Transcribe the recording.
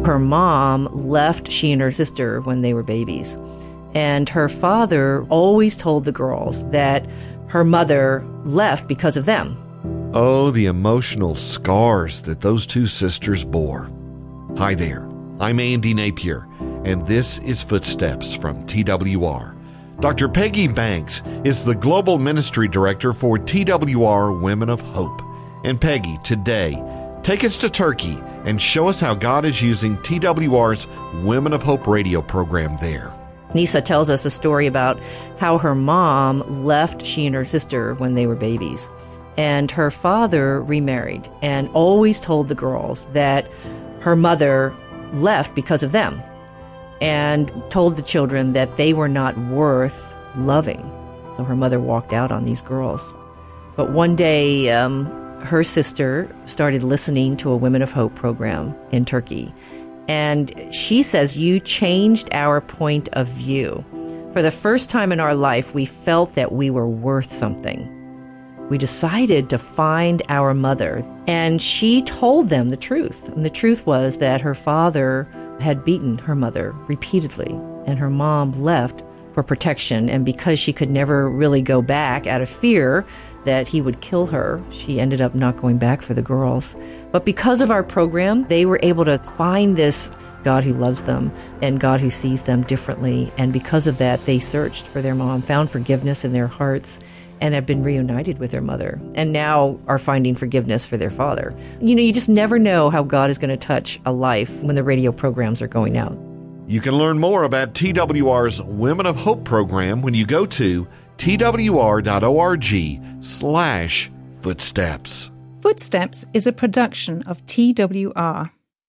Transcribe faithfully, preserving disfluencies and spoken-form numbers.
her mom left she and her sister when they were babies. And her father always told the girls that her mother left because of them. Oh, the emotional scars that those two sisters bore. Hi there, I'm Andy Napier, and this is Footsteps from T W R. Doctor Peggy Banks is the Global Ministry Director for T W R Women of Hope. And Peggy, today, take us to Turkey and show us how God is using T W R's Women of Hope radio program there. Nisa tells us a story about how her mom left she and her sister when they were babies. And her father remarried and always told the girls that her mother left because of them, and told the children that they were not worth loving. So her mother walked out on these girls. But one day, um, her sister started listening to a Women of Hope program in Turkey. And she says, you changed our point of view. For the first time in our life, we felt that we were worth something. We decided to find our mother. And she told them the truth. And the truth was that her father had beaten her mother repeatedly, and her mom left for protection. And because she could never really go back out of fear that he would kill her, she ended up not going back for the girls. But because of our program, they were able to find this God who loves them and God who sees them differently. And because of that, they searched for their mom, found forgiveness in their hearts, and have been reunited with their mother, and now are finding forgiveness for their father. You know, you just never know how God is going to touch a life when the radio programs are going out. You can learn more about T W R's Women of Hope program when you go to twr.org slash footsteps. Footsteps is a production of T W R.